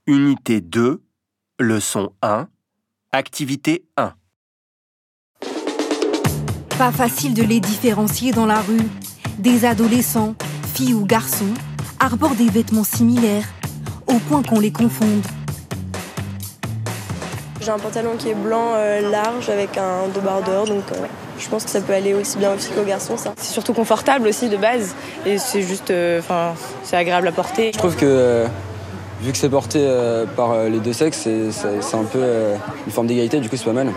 Unité 2, leçon 1, activité 1. Pas facile de les différencier dans la rue. Des adolescents, filles ou garçons, arborent des vêtements similaires, au point qu'on les confonde. J'ai un pantalon qui est blanc large avec un débardeur, donc je pense que ça peut aller aussi bien aux filles qu'aux garçons, ça. C'est surtout confortable aussi de base, et c'est juste, c'est agréable à porter. Je trouve que vu que c'est porté par les deux sexes, c'est un peu une forme d'égalité, du coup c'est pas mal.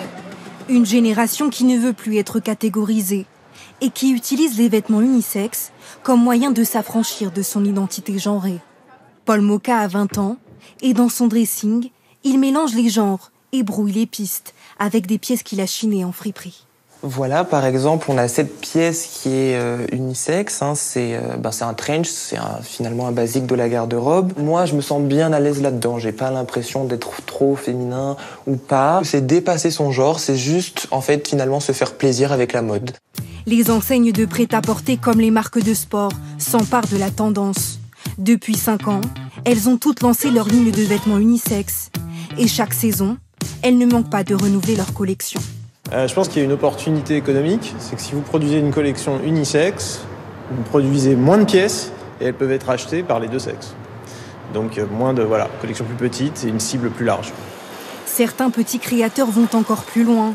Une génération qui ne veut plus être catégorisée et qui utilise les vêtements unisexes comme moyen de s'affranchir de son identité genrée. Paul Moka a 20 ans et dans son dressing, il mélange les genres et brouille les pistes avec des pièces qu'il a chinées en friperie. Voilà, par exemple, on a cette pièce qui est unisexe, c'est un trench, c'est finalement un basique de la garde-robe. Moi, je me sens bien à l'aise là-dedans, j'ai pas l'impression d'être trop féminin ou pas. C'est dépasser son genre, c'est juste, en fait, finalement, se faire plaisir avec la mode. Les enseignes de prêt-à-porter comme les marques de sport s'emparent de la tendance. Depuis 5 ans, elles ont toutes lancé leur ligne de vêtements unisexes. Et chaque saison, elles ne manquent pas de renouveler leur collection. Je pense qu'il y a une opportunité économique, c'est que si vous produisez une collection unisexe, vous produisez moins de pièces et elles peuvent être achetées par les deux sexes. Donc collection plus petite et une cible plus large. Certains petits créateurs vont encore plus loin.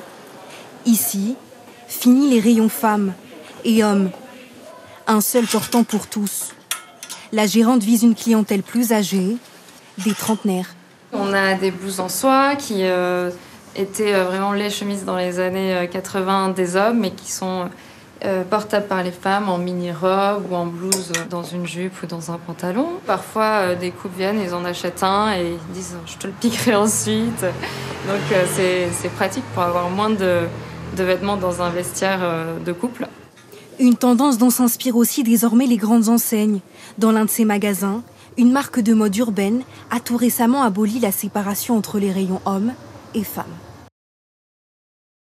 Ici, fini les rayons femmes et hommes. Un seul portant pour tous. La gérante vise une clientèle plus âgée, des trentenaires. On a des blouses en soie qui étaient vraiment les chemises dans les années 80 des hommes, mais qui sont portables par les femmes en mini-robe ou en blouse dans une jupe ou dans un pantalon. Parfois, des couples viennent, ils en achètent un et ils disent « je te le piquerai ensuite ». Donc c'est pratique pour avoir moins de vêtements dans un vestiaire de couple. Une tendance dont s'inspirent aussi désormais les grandes enseignes. Dans l'un de ces magasins, une marque de mode urbaine a tout récemment aboli la séparation entre les rayons hommes et femmes.